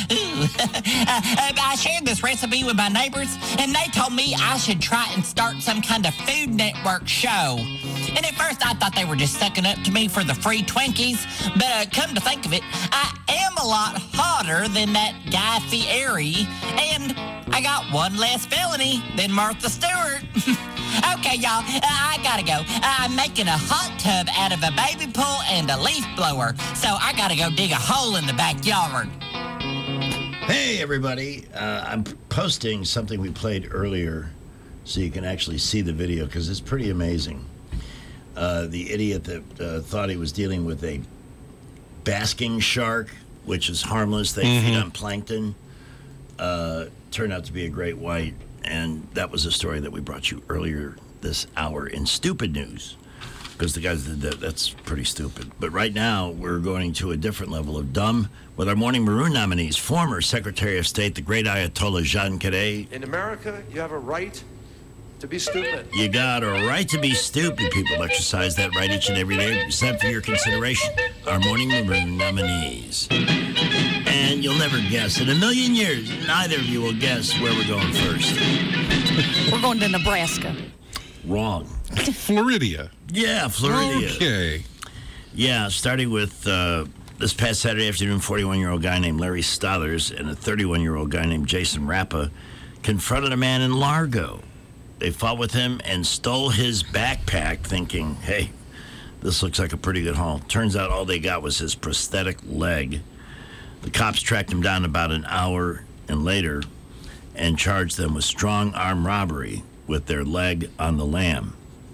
I shared this recipe with my neighbors, and they told me I should try and start some kind of Food Network show. And at first, I thought they were just sucking up to me for the free Twinkies, but come to think of it, I am a lot hotter than that Guy Fieri, and I got one less felony than Martha Stewart. Okay, y'all, I gotta go. I'm making a hot tub out of a baby pool and a leaf blower, so I gotta go dig a hole in the backyard. Hey, everybody. I'm posting something we played earlier so you can actually see the video because it's pretty amazing. The idiot that thought he was dealing with a basking shark, which is harmless. They feed on plankton. Turned out to be a great white. And that was a story that we brought you earlier this hour in Stupid News. because the guys did that. That's pretty stupid. But right now, we're going to a different level of dumb with our Morning Maroon nominees. Former Secretary of State, the great Ayatollah Jean Caret. In America, you have a right to be stupid. You got a right to be stupid. People exercise that right each and every day. Sent for your consideration, our Morning Maroon nominees. And you'll never guess. In a million years, neither of you will guess where we're going first. We're going to Nebraska. Wrong. Floridia. Yeah, Floridia. Okay. Yeah, starting with this past Saturday afternoon, 41-year-old guy named Larry Stothers and a 31-year-old guy named Jason Rappa confronted a man in Largo. They fought with him and stole his backpack, thinking, hey, this looks like a pretty good haul. Turns out all they got was his prosthetic leg. The cops tracked him down about an hour and later and charged them with strong arm robbery with their leg on the lam.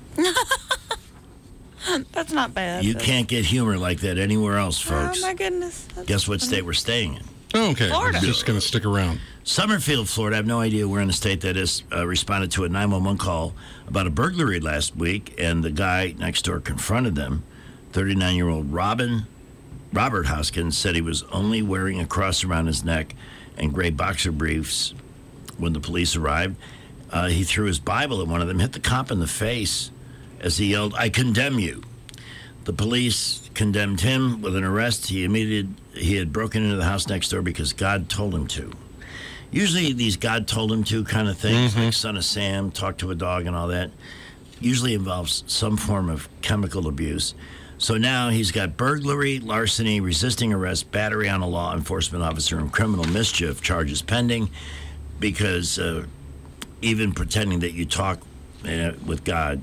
That's not bad. You can't get humor like that anywhere else, folks. Oh, my goodness. Guess what state we're staying in? Okay. Florida. I'm just going to stick around. Summerfield, Florida. I have no idea where in the state that is. Responded to a 911 call about a burglary last week, and the guy next door confronted them. 39-year-old Robert Hoskins said he was only wearing a cross around his neck and gray boxer briefs when the police arrived. He threw his Bible at one of them, hit the cop in the face as he yelled, "I condemn you." The police condemned him with an arrest. He had broken into the house next door because God told him to. Usually these God told him to kind of things, like Son of Sam, talk to a dog and all that, usually involves some form of chemical abuse. So now he's got burglary, larceny, resisting arrest, battery on a law enforcement officer, and criminal mischief charges pending because even pretending that you talk with God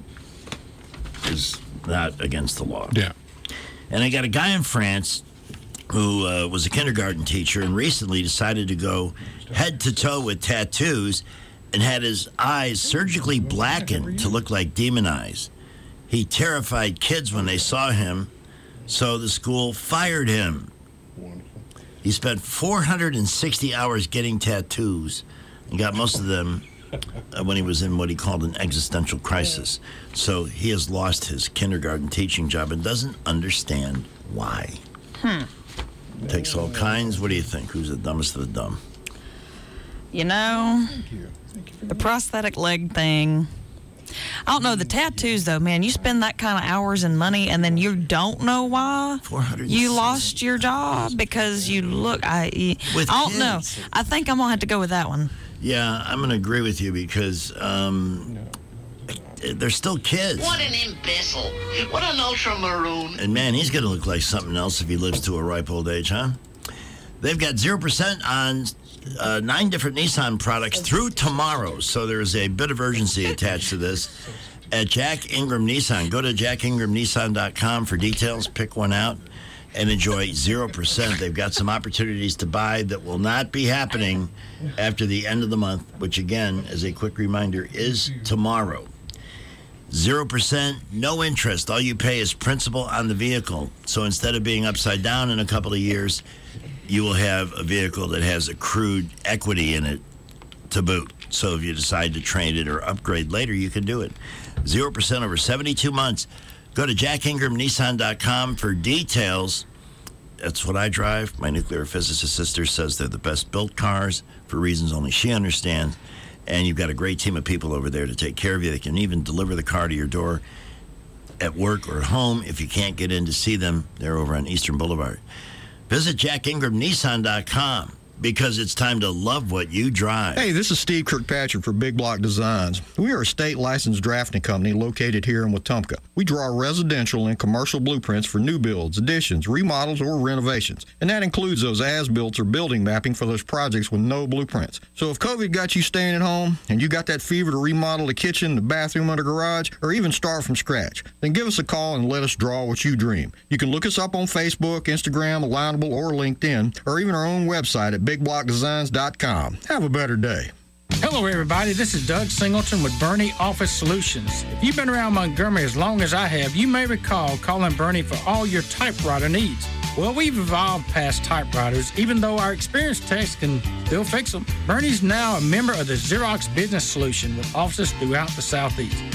is not against the law. Yeah. And I got a guy in France who was a kindergarten teacher and recently decided to go head to toe with tattoos and had his eyes surgically blackened to look like demon eyes. He terrified kids when they saw him, so the school fired him. He spent 460 hours getting tattoos and got most of them when he was in what he called an existential crisis. So he has lost his kindergarten teaching job and doesn't understand why. Takes all kinds. What do you think? Who's the dumbest of the dumb? You know, the prosthetic leg thing. I don't know. The tattoos, though, man, you spend that kind of hours and money, and then you don't know why you lost your job because you look. I don't know. I think I'm going to have to go with that one. Yeah, I'm going to agree with you because they're still kids. What an imbecile. What an ultra-maroon. And, man, he's going to look like something else if he lives to a ripe old age, huh? They've got 0% on 9 different Nissan products through tomorrow, so there's a bit of urgency attached to this. At Jack Ingram Nissan, go to jackingramnissan.com for details, pick one out, and enjoy 0%. They've got some opportunities to buy that will not be happening after the end of the month, which, again, as a quick reminder, is tomorrow. 0%, no interest. All you pay is principal on the vehicle. So instead of being upside down in a couple of years, you will have a vehicle that has accrued equity in it to boot. So if you decide to trade it or upgrade later, you can do it. 0% over 72 months. Go to jackingramnissan.com for details. That's what I drive. My nuclear physicist sister says they're the best built cars for reasons only she understands. And you've got a great team of people over there to take care of you. They can even deliver the car to your door at work or at home. If you can't get in to see them, they're over on Eastern Boulevard. Visit jackingramnissan.com because it's time to love what you drive. Hey, this is Steve Kirkpatrick for Big Block Designs. We are a state-licensed drafting company located here in Wetumpka. We draw residential and commercial blueprints for new builds, additions, remodels, or renovations. And that includes those as-built or building mapping for those projects with no blueprints. So if COVID got you staying at home and you got that fever to remodel the kitchen, the bathroom, or the garage, or even start from scratch, then give us a call and let us draw what you dream. You can look us up on Facebook, Instagram, Alignable, or LinkedIn, or even our own website at bigblockdesigns.com. Have a better day. Hello, everybody. This is Doug Singleton with Bernie Office Solutions. If you've been around Montgomery as long as I have, you may recall calling Bernie for all your typewriter needs. Well, we've evolved past typewriters, even though our experienced techs can still fix them. Bernie's now a member of the Xerox Business Solution with offices throughout the Southeast.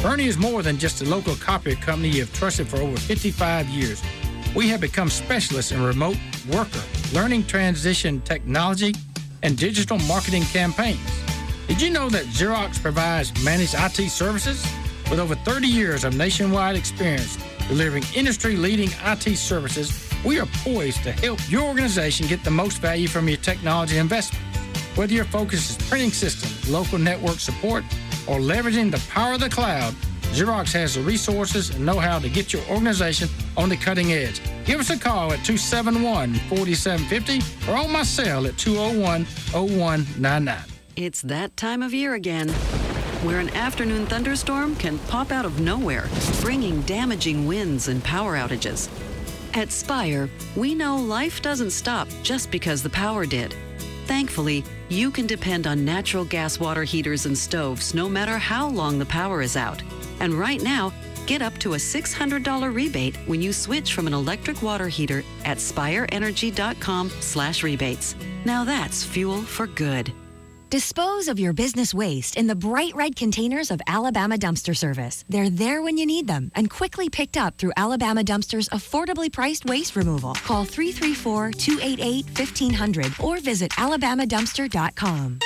Bernie is more than just a local copier company you have trusted for over 55 years. We have become specialists in remote worker, learning transition technology, and digital marketing campaigns. Did you know that Xerox provides managed IT services? With over 30 years of nationwide experience delivering industry-leading IT services, we are poised to help your organization get the most value from your technology investment. Whether your focus is printing systems, local network support, or leveraging the power of the cloud, Xerox has the resources and know-how to get your organization on the cutting edge. Give us a call at 271-4750 or on my cell at 201-0199. It's that time of year again, where an afternoon thunderstorm can pop out of nowhere, bringing damaging winds and power outages. At Spire, we know life doesn't stop just because the power did. Thankfully, you can depend on natural gas water heaters and stoves no matter how long the power is out. And right now, get up to a $600 rebate when you switch from an electric water heater at spireenergy.com/rebates. Now that's fuel for good. Dispose of your business waste in the bright red containers of Alabama Dumpster Service. They're there when you need them and quickly picked up through Alabama Dumpster's affordably priced waste removal. Call 334-288-1500 or visit alabamadumpster.com.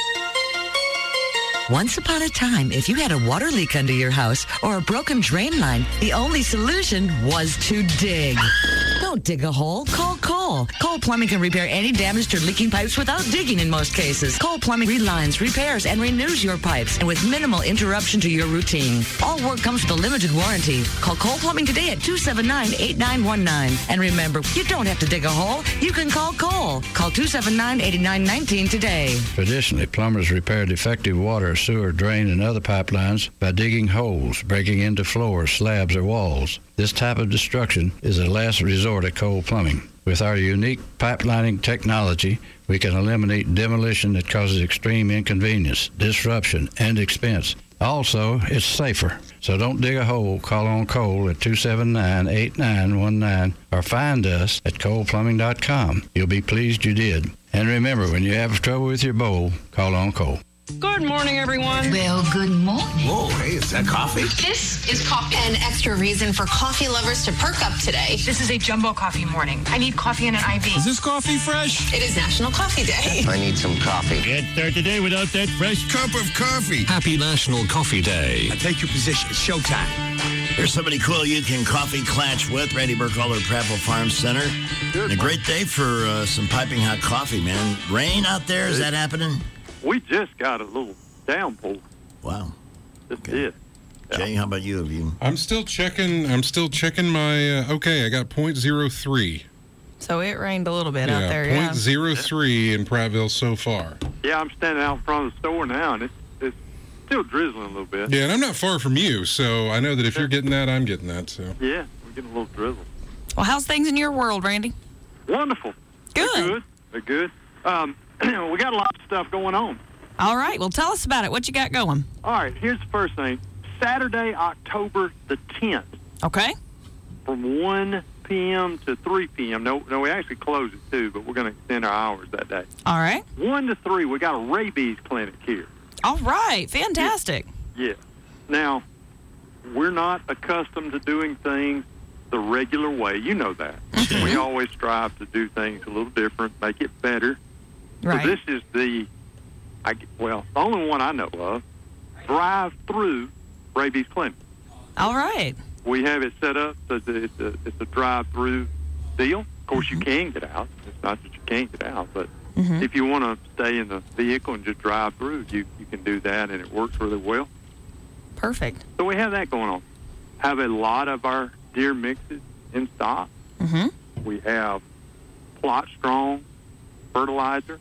Once upon a time, if you had a water leak under your house or a broken drain line, the only solution was to dig. Don't dig a hole. Call Cole. Cole Plumbing can repair any damaged or leaking pipes without digging in most cases. Cole Plumbing relines, repairs, and renews your pipes, and with minimal interruption to your routine. All work comes with a limited warranty. Call Cole Plumbing today at 279-8919. And remember, you don't have to dig a hole. You can call Cole. Call 279-8919 today. Traditionally, plumbers repair defective water, sewer, drain, and other pipelines by digging holes, breaking into floors, slabs, or walls. This type of destruction is a last resort at Cole Plumbing. With our unique pipelining technology, we can eliminate demolition that causes extreme inconvenience, disruption, and expense. Also, it's safer. So don't dig a hole. Call on Cole at 279-8919 or find us at coleplumbing.com. You'll be pleased you did. And remember, when you have trouble with your bowl, call on Cole. Good morning, everyone. Well, good morning. Whoa, hey, is that coffee? This is coffee. An extra reason for coffee lovers to perk up today. This is a jumbo coffee morning. I need coffee and an IV. Is this coffee fresh? It is National Coffee Day. I need some coffee. Can't start the day without that fresh cup of coffee. Happy National Coffee Day. Now take your position. It's showtime. Here's somebody cool you can coffee clatch with. Randy Burkholder, Prattville Farm Center. And a great day for some piping hot coffee, man. Rain out there, is that happening? We just got a little downpour. Wow. Just did. Jay, how about you? Have you? I'm still checking my, okay, I got .03. So it rained a little bit Yeah, out there, .03 in Prattville so far. Yeah, I'm standing out in front of the store now, and it's still drizzling a little bit. Yeah, and I'm not far from you, so I know that if you're getting that, I'm getting that, so. Yeah, we're getting a little drizzle. Well, how's things in your world, Randy? Wonderful. Good. They're good. We got a lot of stuff going on. All right. Well, tell us about it. What you got going? All right. Here's the first thing. Saturday, October the 10th. Okay. From 1 p.m. to 3 p.m. No, we actually close at 2, but we're going to extend our hours that day. All right. 1 to 3, we got a rabies clinic here. All right. Fantastic. Yeah. Now, we're not accustomed to doing things the regular way. You know that. We always strive to do things a little different, make it better. Right. So this is the only one I know of, drive-through rabies clinic. All right. We have it set up so that it's a drive-through deal. Of course, you can get out. It's not that you can't get out, but if you want to stay in the vehicle and just drive through, you can do that, and it works really well. Perfect. So we have that going on. Have a lot of our deer mixes in stock. We have Plot Strong fertilizer.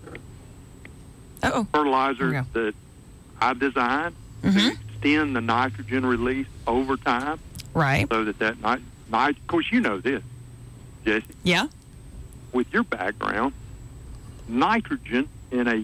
Fertilizer that I designed to extend the nitrogen release over time. Right. So that of course, you know this, Jesse. Yeah. With your background, nitrogen in a